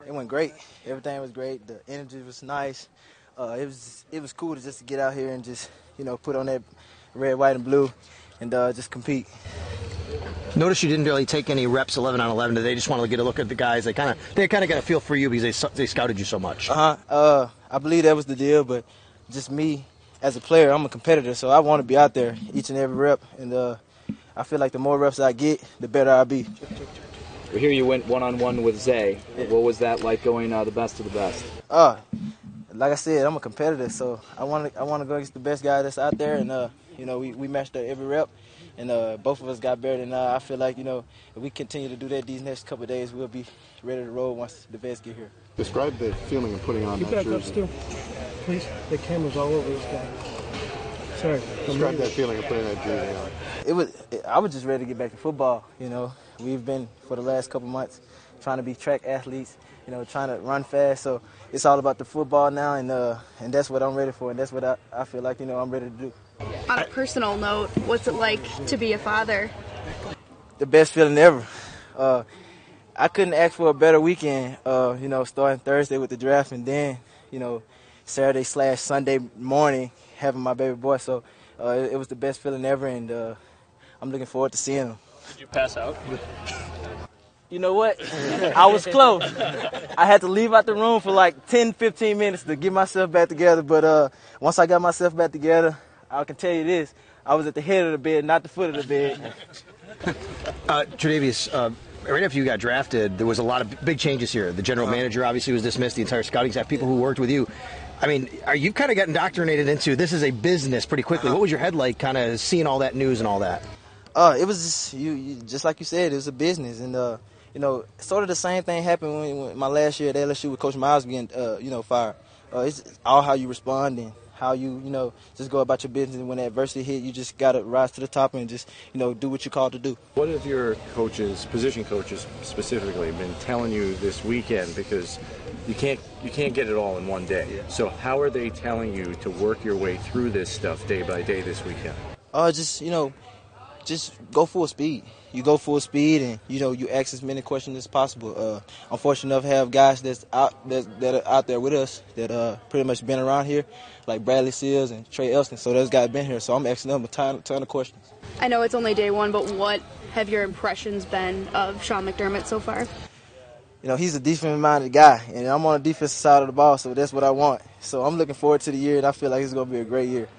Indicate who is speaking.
Speaker 1: It went great. Everything was great. The energy was nice. It was cool to just get out here and just put on that red, white, and blue, and just compete.
Speaker 2: Notice you didn't really take any reps 11 on 11 today. They just wanted to get a look at the guys. They kind of got a feel for you because they scouted you so much.
Speaker 1: I believe that was the deal, but just me as a player, I'm a competitor, so I want to be out there each and every rep, and I feel like the more reps I get, the better I'll be.
Speaker 3: We hear you went one-on-one with Zay. Yeah. What was that like going the best of the best?
Speaker 1: Like I said, I'm a competitor, so I want to go against the best guy that's out there, and we matched up every rep, and both of us got better. And I feel like if we continue to do that these next couple of days, we'll be ready to roll once the vets get here.
Speaker 4: Describe the feeling of putting on that jersey.
Speaker 5: Back up still, please. The camera's all over this guy. Sorry.
Speaker 4: Describe that feeling of putting that jersey on.
Speaker 1: I was just ready to get back to football. We've been for the last couple months trying to be track athletes. Trying to run fast. So it's all about the football now, and that's what I'm ready for, and that's what I feel like I'm ready to do.
Speaker 6: On a personal note, what's it like to be a father?
Speaker 1: The best feeling ever. I couldn't ask for a better weekend. Starting Thursday with the draft, and then Saturday/Sunday morning having my baby boy. So it was the best feeling ever, and I'm looking forward to seeing him.
Speaker 7: Did you pass out?
Speaker 1: You know what? I was close. I had to leave out the room for like 10, 15 minutes to get myself back together. But once I got myself back together, I can tell you this. I was at the head of the bed, not the foot of the bed.
Speaker 2: Tre'Davious, right after you got drafted, there was a lot of big changes here. The general manager obviously was dismissed, the entire scouting staff, people who worked with you. I mean, are you kind of got indoctrinated into this is a business pretty quickly? What was your head like kind of seeing all that news and all that?
Speaker 1: It was just, just like you said, it was a business. And, sort of the same thing happened when my last year at LSU with Coach Miles getting, fired. It's all how you respond and how you, just go about your business. And when adversity hit, you just got to rise to the top and just, do what you're called to do.
Speaker 4: What have your coaches, position coaches specifically, been telling you this weekend? Because you can't get it all in one day. Yeah. So how are they telling you to work your way through this stuff day by day this weekend?
Speaker 1: Just go full speed. You go full speed, and you ask as many questions as possible. I'm fortunate enough to have guys that are out there with us that pretty much been around here, like Bradley Seals and Trey Elston. So those guys been here. So I'm asking them a ton of questions.
Speaker 6: I know it's only day one, but what have your impressions been of Sean McDermott so far?
Speaker 1: He's a defensive-minded guy, and I'm on the defensive side of the ball, so that's what I want. So I'm looking forward to the year, and I feel like it's going to be a great year.